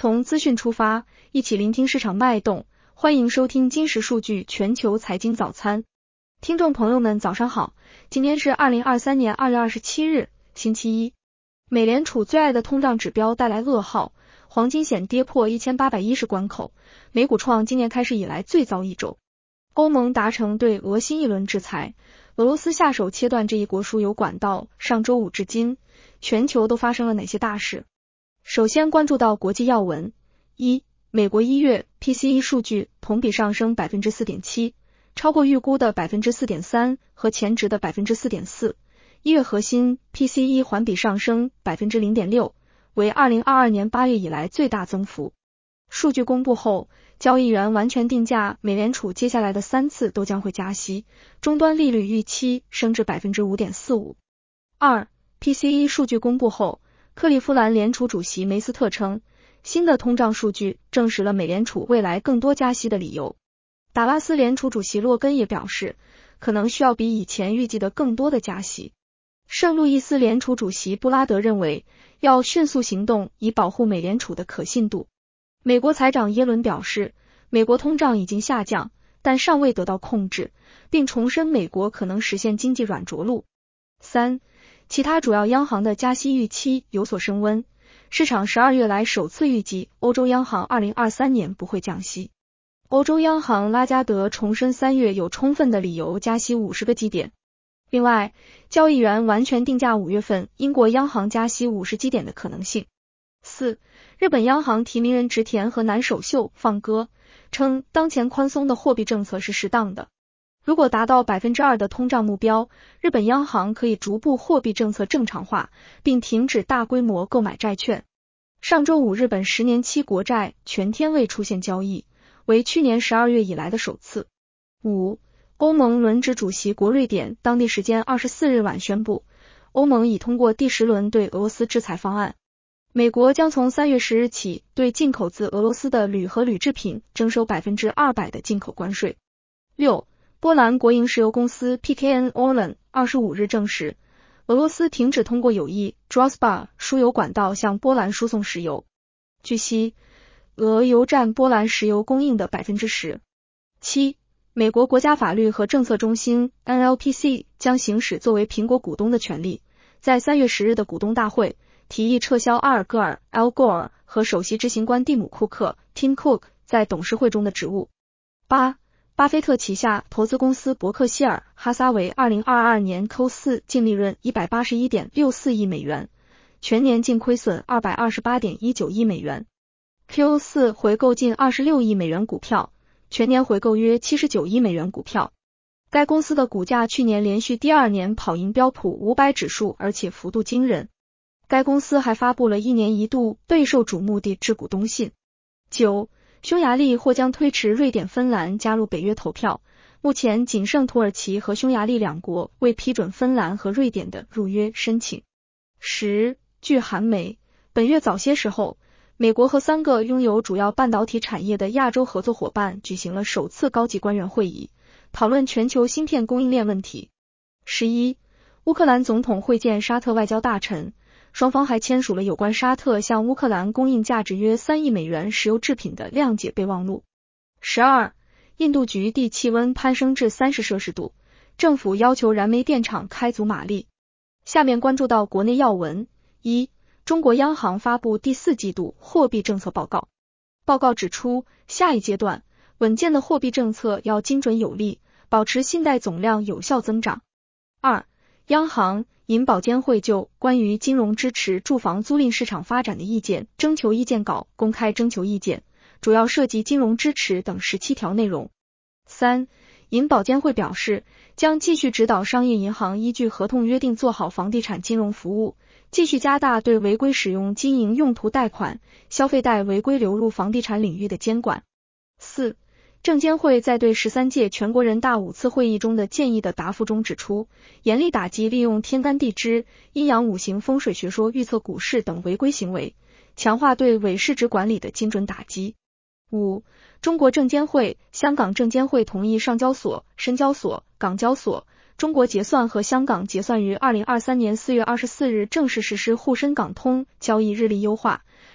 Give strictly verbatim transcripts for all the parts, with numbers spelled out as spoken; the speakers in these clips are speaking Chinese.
从资讯出发，一起聆听市场脉动。欢迎收听今时数据全球财经早餐。听众朋友们早上好，今天是二零二三年二月二十七日，星期一。美联储最爱的通胀指标带来噩耗，黄金险跌破一千八百一十关口，美股创今年开始以来最糟一周。欧盟达成对俄新一轮制裁，俄罗斯下手切断这一国输油管道，上周五至今，全球都发生了哪些大事？首先关注到国际要闻。一、美国一月 P C E 数据同比上升 百分之四点七， 超过预估的 百分之四点三 和前值的 百分之四点四。一月核心 P C E 环比上升 百分之零点六， 为二零二二年八月以来最大增幅。数据公布后，交易员完全定价美联储接下来的三次都将会加息，终端利率预期升至 百分之五点四五。二、P C E 数据公布后，克利夫兰联储主席梅斯特称，新的通胀数据证实了美联储未来更多加息的理由。达拉斯联储主席洛根也表示，可能需要比以前预计的更多的加息。圣路易斯联储主席布拉德认为，要迅速行动以保护美联储的可信度。美国财长耶伦表示，美国通胀已经下降，但尚未得到控制，并重申美国可能实现经济软着陆。三、其他主要央行的加息预期有所升温，市场十二月来首次预计欧洲央行二零二三年不会降息。欧洲央行拉加德重申三月有充分的理由加息五十个基点。另外，交易员完全定价五月份英国央行加息五十基点的可能性。四、日本央行提名人植田和男首相放歌，称当前宽松的货币政策是适当的。如果达到 百分之二 的通胀目标，日本央行可以逐步货币政策正常化，并停止大规模购买债券。上周五日本十年期国债全天未出现交易，为去年十二月以来的首次。五、欧盟轮值主席国瑞典当地时间二十四日晚宣布，欧盟已通过第十轮对俄罗斯制裁方案。美国将从三月十日起对进口自俄罗斯的铝和铝制品征收 百分之二百 的进口关税。六、波兰国营石油公司 P K N Orlen 二十五日证实，俄罗斯停止通过友谊 Druzhba 输油管道向波兰输送石油。据悉，俄油占波兰石油供应的 百分之十。七、美国国家法律和政策中心 N L P C 将行使作为苹果股东的权利，在三月十日的股东大会提议撤销阿尔戈尔 Al Gore 和首席执行官蒂姆库克 Tim Cook 在董事会中的职务。八、巴菲特旗下投资公司伯克希尔哈撒韦二零二二年 Q 四 净利润 一百八十一点六四亿美元，全年净亏损 二百二十八点一九亿美元。Q 四 回购近二十六亿美元股票，全年回购约七十九亿美元股票。该公司的股价去年连续第二年跑赢标普五百指数，而且幅度惊人。该公司还发布了一年一度备受瞩目的致股东信。九、匈牙利或将推迟瑞典、芬兰加入北约投票，目前仅剩土耳其和匈牙利两国未批准芬兰和瑞典的入约申请。十、据韩媒，本月早些时候，美国和三个拥有主要半导体产业的亚洲合作伙伴举行了首次高级官员会议，讨论全球芯片供应链问题。十一、乌克兰总统会见沙特外交大臣，双方还签署了有关沙特向乌克兰供应价值约三亿美元石油制品的谅解备忘录。十二、印度局地气温攀升至三十摄氏度，政府要求燃煤电厂开足马力。下面关注到国内要闻。一、中国央行发布第四季度货币政策报告。报告指出，下一阶段稳健的货币政策要精准有力，保持信贷总量有效增长。二、央行、银保监会就关于金融支持住房租赁市场发展的意见征求意见稿公开征求意见，主要涉及金融支持等十七条内容。三、银保监会表示，将继续指导商业银行依据合同约定做好房地产金融服务，继续加大对违规使用经营用途贷款、消费贷违规流入房地产领域的监管。四、证监会在对十三届全国人大五次会议中的建议的答复中指出，严厉打击利用天干地支、阴阳五行风水学说预测股市等违规行为，强化对伪市值管理的精准打击。五、中国证监会、香港证监会同意上交所、深交所、港交所、中国结算和香港结算于二零二三年四月二十四日正式实施沪深港通交易日历优化，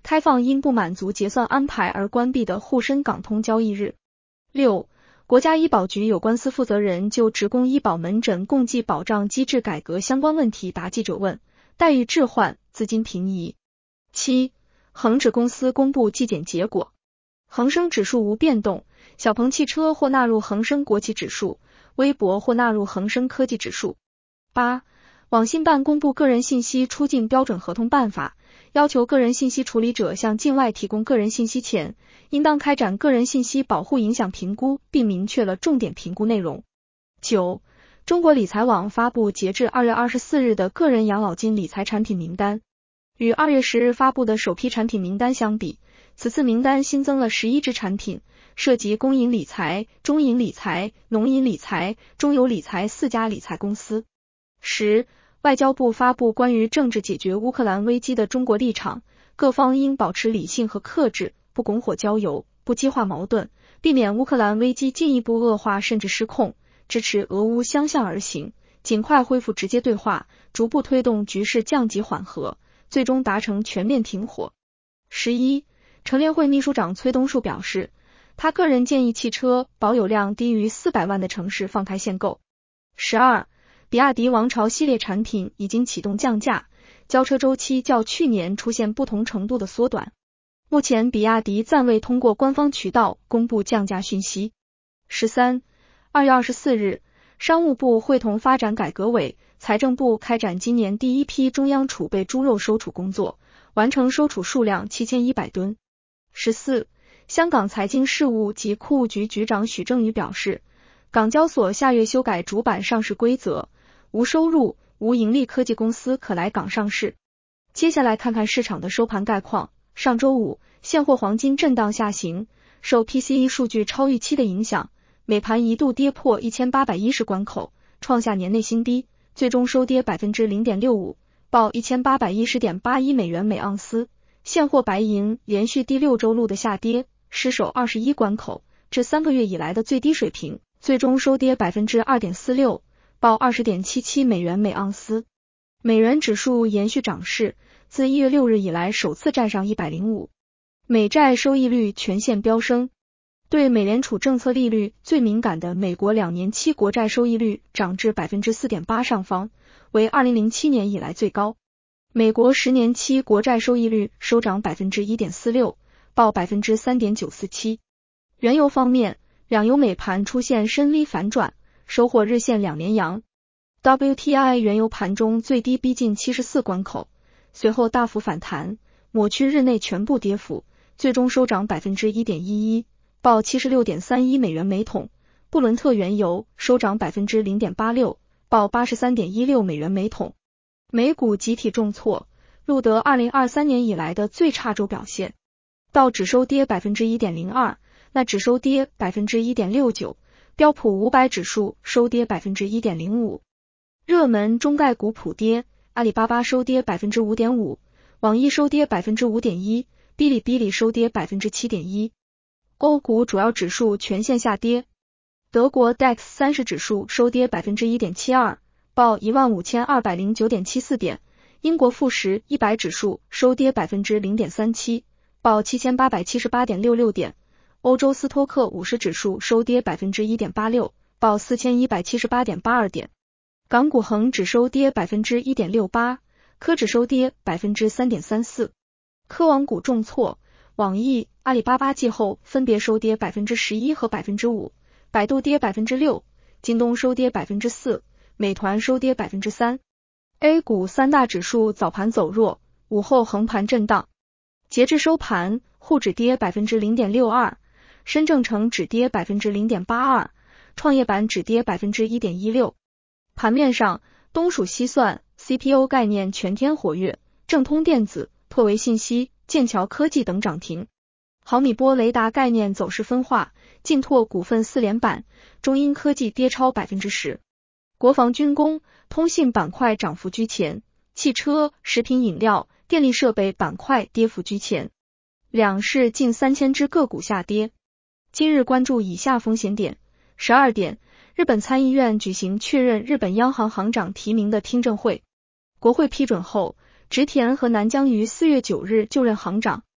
开放因不满足结算安排而关闭的沪深港通交易日。六、国家医保局有关司负责人就职工医保门诊共计保障机制改革相关问题答记者问，待遇置换，资金平移。七、恒指公司公布季检结果，恒生指数无变动，小鹏汽车或纳入恒生国企指数，微博或纳入恒生科技指数。八、网信办公布个人信息出境标准合同办法，要求个人信息处理者向境外提供个人信息前，应当开展个人信息保护影响评估，并明确了重点评估内容。九、中国理财网发布截至二月二十四日的个人养老金理财产品名单，与二月十日发布的首批产品名单相比，此次名单新增了十一只产品，涉及公银理财、中银理财、农银理财、中邮理财四家理财公司。十、外交部发布关于政治解决乌克兰危机的中国立场，各方应保持理性和克制，不拱火浇油，不激化矛盾，避免乌克兰危机进一步恶化甚至失控，支持俄乌相向而行，尽快恢复直接对话，逐步推动局势降级缓和，最终达成全面停火。十一、乘联会秘书长崔东树表示，他个人建议汽车保有量低于四百万的城市放开限购。十二、比亚迪王朝系列产品已经启动降价，交车周期较去年出现不同程度的缩短。目前比亚迪暂未通过官方渠道公布降价讯息。十三、二月二十四日，商务部会同发展改革委、财政部开展今年第一批中央储备猪肉收储工作，完成收储数量七千一百吨。十四、香港财经事务及库务局局长许正宇表示，港交所下月修改主板上市规则，无收入、无盈利科技公司可来港上市。接下来看看市场的收盘概况。上周五，现货黄金震荡下行，受 P C E 数据超预期的影响，美盘一度跌破一千八百一十关口，创下年内新低，最终收跌 百分之零点六五， 报 一千八百一十点八一美元每盎司。现货白银连续第六周录的下跌，失守二十一关口，至三个月以来的最低水平，最终收跌 百分之二点四六， 报 二十点七七美元每盎司。美元指数延续涨势，自一月六日以来首次站上一百零五。美债收益率全线飙升，对美联储政策利率最敏感的美国两年期国债收益率涨至 百分之四点八 上方，为二零零七年以来最高。美国十年期国债收益率收涨 百分之一点四六， 报 百分之三点九四七。原油方面，两油美盘出现深 V 反转，收获日线两连阳。W T I 原油盘中最低逼近七十四关口，随后大幅反弹，抹去日内全部跌幅，最终收涨 百分之一点一一， 报 七十六点三一美元每桶。布伦特原油收涨 百分之零点八六， 报 八十三点一六美元每桶。美股集体重挫，录得二零二三年以来的最差周表现。道指收跌 百分之一点零二， 纳指收跌 百分之一点六九， 标普五百指数收跌 百分之一点零五。热门中概股普跌，阿里巴巴收跌 百分之五点五， 网易收跌 百分之五点一， 哔哩哔哩收跌 百分之七点一。欧股主要指数全线下跌，德国 D A X 三十指数收跌 百分之一点七二， 报 一万五千二百零九点七四点，英国富时一百指数收跌 百分之零点三七， 报 七千八百七十八点六六点，欧洲斯托克五十指数收跌 百分之一点八六， 报 四千一百七十八点八二点。港股恒指收跌 百分之一点六八， 科指收跌 百分之三点三四。科网股重挫，网易、阿里巴巴季后分别收跌 百分之十一 和 百分之五， 百度跌 百分之六， 京东收跌 百分之四， 美团收跌 百分之三。 A 股三大指数早盘走弱，午后横盘震荡。截至收盘，沪指跌 百分之零点六二， 深证成指跌 百分之零点八二， 创业板指跌 百分之一点一六。盘面上，东数西算、C P O 概念全天活跃，正通电子、拓维信息、剑桥科技等涨停。毫米波雷达概念走势分化，劲拓股份四连板，中英科技跌超 百分之十。国防军工、通信板块涨幅居前，汽车、食品饮料、电力设备板块跌幅居前。两市近三千只个股下跌。今日关注以下风险点。十二点，日本参议院举行确认日本央行行长提名的听证会，国会批准后，植田和南江于四月九日就任行长。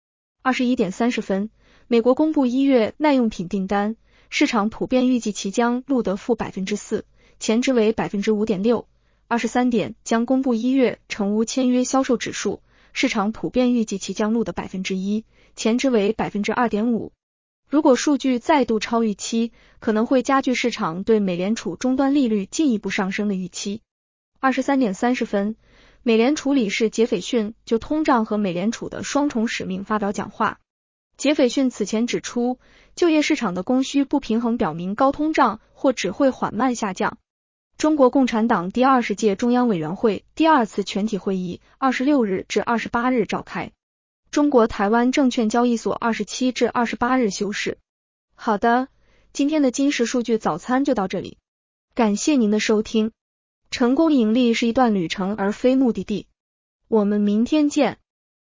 二十一点三十分，美国公布一月耐用品订单，市场普遍预计其将录得负 百分之四， 前值为 百分之五点六。二十三点将公布一月成屋签约销售指数，市场普遍预计其将录得 百分之一， 前值为 百分之二点五。如果数据再度超预期，可能会加剧市场对美联储终端利率进一步上升的预期。二十三点三十分，美联储理事杰斐逊就通胀和美联储的双重使命发表讲话。杰斐逊此前指出，就业市场的供需不平衡表明高通胀或只会缓慢下降。中国共产党第二十届中央委员会第二次全体会议二十六日至二十八日召开。中国台湾证券交易所二十七至二十八日休市。好的，今天的金石数据早餐就到这里，感谢您的收听。成功盈利是一段旅程而非目的地。我们明天见。